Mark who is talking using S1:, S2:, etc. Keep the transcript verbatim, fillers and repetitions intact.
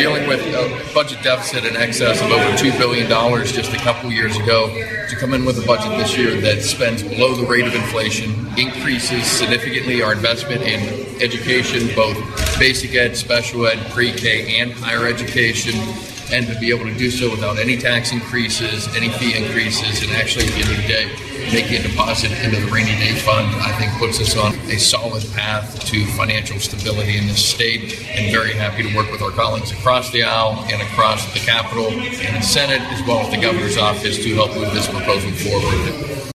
S1: dealing with a budget deficit in excess of over two billion dollars just a couple years ago, to come in with a budget this year that spends below the rate of inflation, increases significantly our investment in education, both basic ed, special ed, pre-K, and higher education, and to be able to do so without any tax increases, any fee increases, and actually at the end of the day, making a deposit into the rainy day fund, I think puts us on a solid path to financial stability in this state, and very happy to work with our colleagues across the aisle and across the Capitol and the Senate, as well as the governor's office, to help move this proposal forward.